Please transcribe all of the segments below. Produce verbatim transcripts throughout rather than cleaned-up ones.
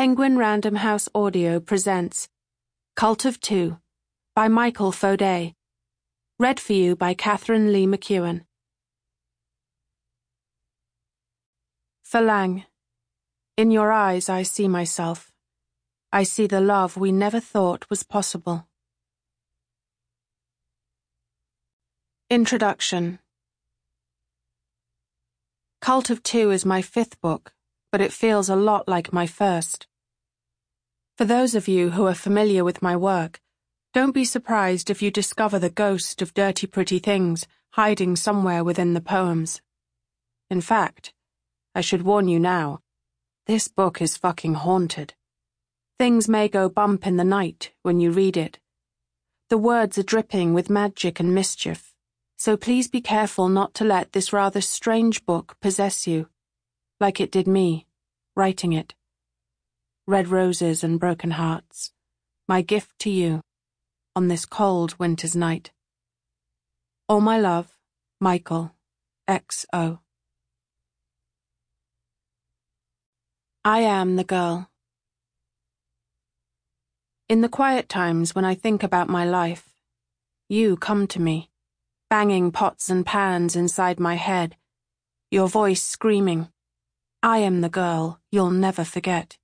Penguin Random House Audio presents Cult of Two by Michael Faudet. Read for you by Catherine Lee McEwen. Phalang. In your eyes I see myself. I see the love we never thought was possible. Introduction. Cult of Two is my fifth book, but it feels a lot like my first. For those of you who are familiar with my work, don't be surprised if you discover the ghost of Dirty Pretty Things hiding somewhere within the poems. In fact, I should warn you now, this book is fucking haunted. Things may go bump in the night when you read it. The words are dripping with magic and mischief, so please be careful not to let this rather strange book possess you, like it did me, writing it. Red roses and broken hearts, my gift to you, on this cold winter's night. All my love, Michael, X O I am the girl. In the quiet times when I think about my life, you come to me, banging pots and pans inside my head, your voice screaming, I am the girl you'll never forget.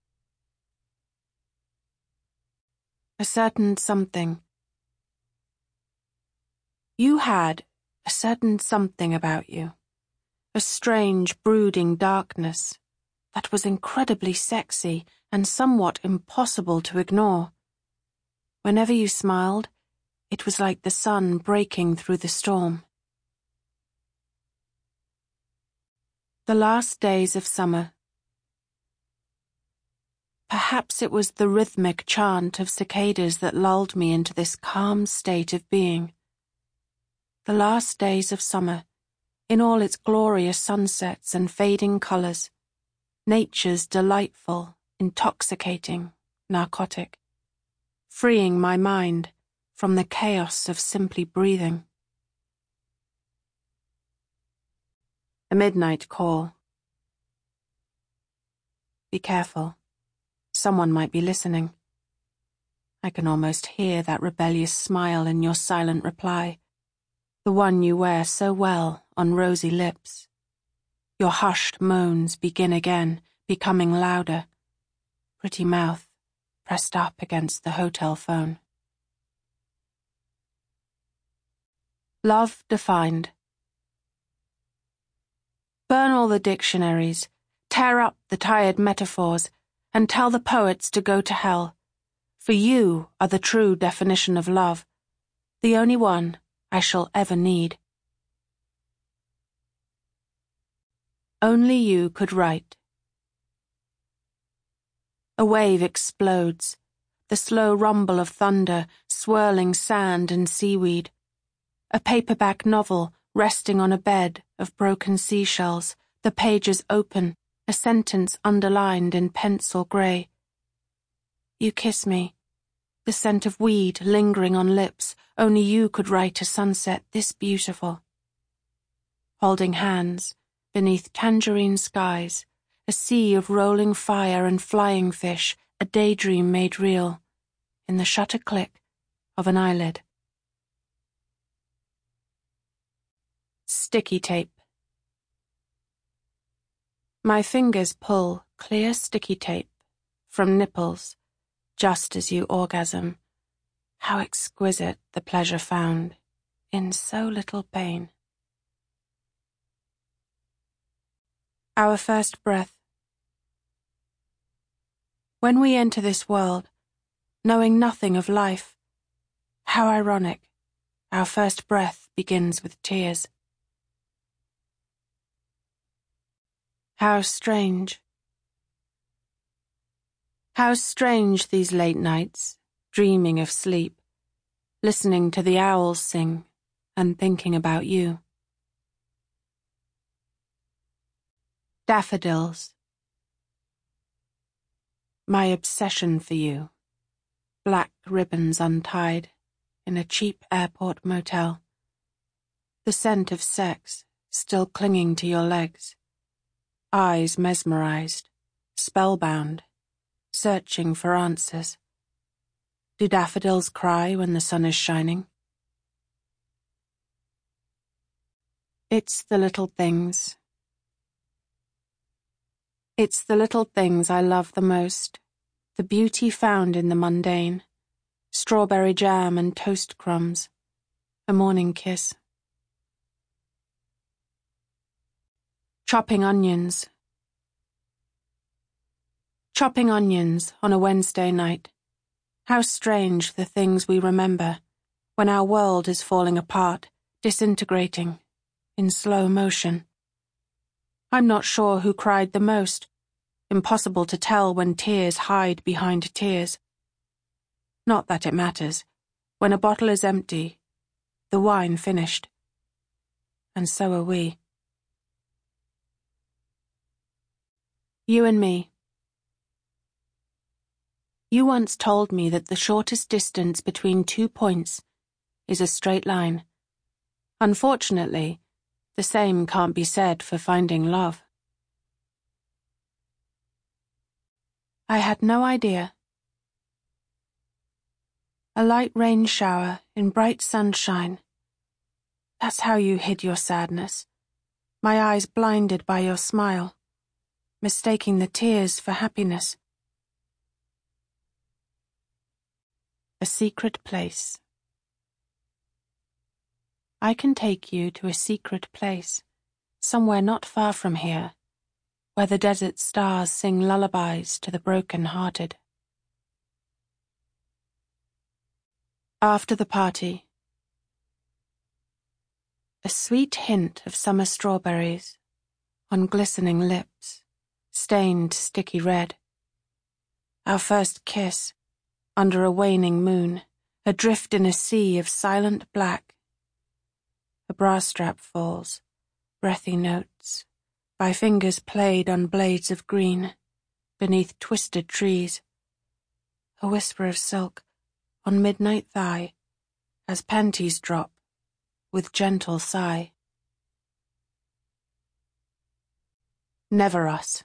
A certain something. You had a certain something about you, a strange, brooding darkness that was incredibly sexy and somewhat impossible to ignore. Whenever you smiled, it was like the sun breaking through the storm. The last days of summer. Perhaps it was the rhythmic chant of cicadas that lulled me into this calm state of being. The last days of summer, in all its glorious sunsets and fading colors, nature's delightful, intoxicating narcotic, freeing my mind from the chaos of simply breathing. A midnight call. Be careful. Someone might be listening. I can almost hear that rebellious smile in your silent reply, the one you wear so well on rosy lips. Your hushed moans begin again, becoming louder, pretty mouth pressed up against the hotel phone. Love defined. Burn all the dictionaries, tear up the tired metaphors, and tell the poets to go to hell, for you are the true definition of love, the only one I shall ever need. Only you could write. A wave explodes, the slow rumble of thunder swirling sand and seaweed. A paperback novel resting on a bed of broken seashells, the pages open, a sentence underlined in pencil grey. You kiss me, the scent of weed lingering on lips only you could write a sunset this beautiful. Holding hands, beneath tangerine skies, a sea of rolling fire and flying fish, a daydream made real, in the shutter click of an eyelid. Sticky tape. My fingers pull clear sticky tape from nipples just as you orgasm. How exquisite the pleasure found in so little pain. Our first breath. When we enter this world, knowing nothing of life, how ironic, our first breath begins with tears. How strange. How strange these late nights, dreaming of sleep, listening to the owls sing and thinking about you. Daffodils. My obsession for you. Black ribbons untied in a cheap airport motel. The scent of sex still clinging to your legs. Eyes mesmerized, spellbound, searching for answers. Do daffodils cry when the sun is shining? It's the little things. It's the little things I love the most, the beauty found in the mundane. Strawberry jam and toast crumbs, a morning kiss. Chopping onions. Chopping onions on a Wednesday night. How strange the things we remember when our world is falling apart, disintegrating, in slow motion. I'm not sure who cried the most. Impossible to tell when tears hide behind tears. Not that it matters. When a bottle is empty, the wine finished. And so are we. You and me. You once told me that the shortest distance between two points is a straight line. Unfortunately, the same can't be said for finding love. I had no idea. A light rain shower in bright sunshine. That's how you hid your sadness. My eyes blinded by your smile, mistaking the tears for happiness. A secret place. I can take you to a secret place, somewhere not far from here, where the desert stars sing lullabies to the broken-hearted. After the party. A sweet hint of summer strawberries on glistening lips, stained sticky red. Our first kiss, under a waning moon, adrift in a sea of silent black. A brass strap falls, breathy notes, by fingers played on blades of green, beneath twisted trees. A whisper of silk on midnight thigh, as panties drop, with gentle sigh. Never us.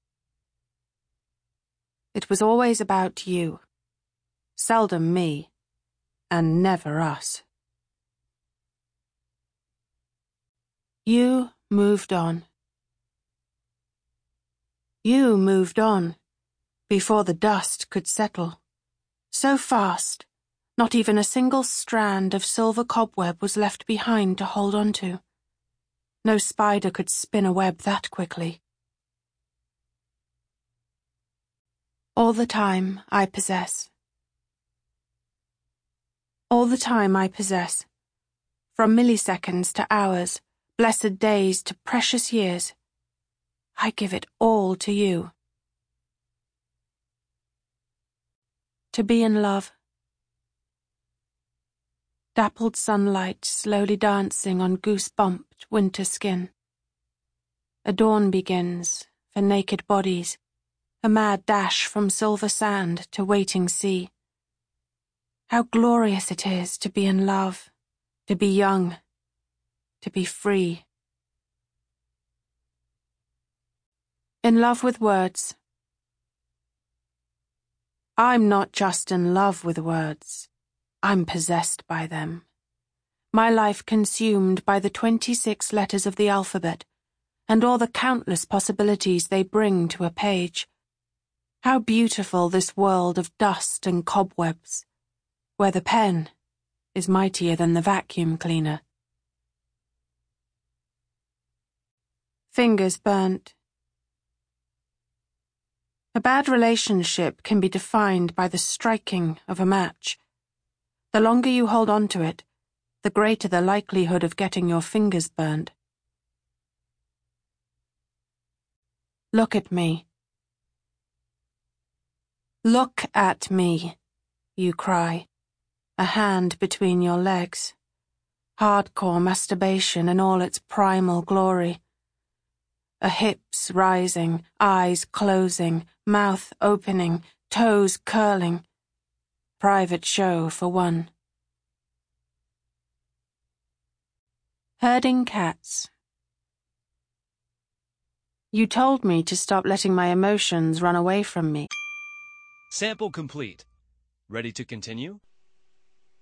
It was always about you, seldom me, and never us. You moved on. You moved on, before the dust could settle. So fast, not even a single strand of silver cobweb was left behind to hold on to. No spider could spin a web that quickly. All the time I possess. All the time I possess, from milliseconds to hours, blessed days to precious years, I give it all to you. To be in love. Dappled sunlight slowly dancing on goose-bumped winter skin. A dawn begins for naked bodies, a mad dash from silver sand to waiting sea. How glorious it is to be in love, to be young, to be free. In love with words. I'm not just in love with words, I'm possessed by them. My life consumed by the twenty-six letters of the alphabet, and all the countless possibilities they bring to a page. How beautiful this world of dust and cobwebs, where the pen is mightier than the vacuum cleaner. Fingers burnt. A bad relationship can be defined by the striking of a match. The longer you hold on to it, the greater the likelihood of getting your fingers burnt. Look at me. Look at me, you cry, a hand between your legs. Hardcore masturbation in all its primal glory. A hips rising, eyes closing, mouth opening, toes curling. Private show for one. Herding cats. You told me to stop letting my emotions run away from me. Sample complete. Ready to continue?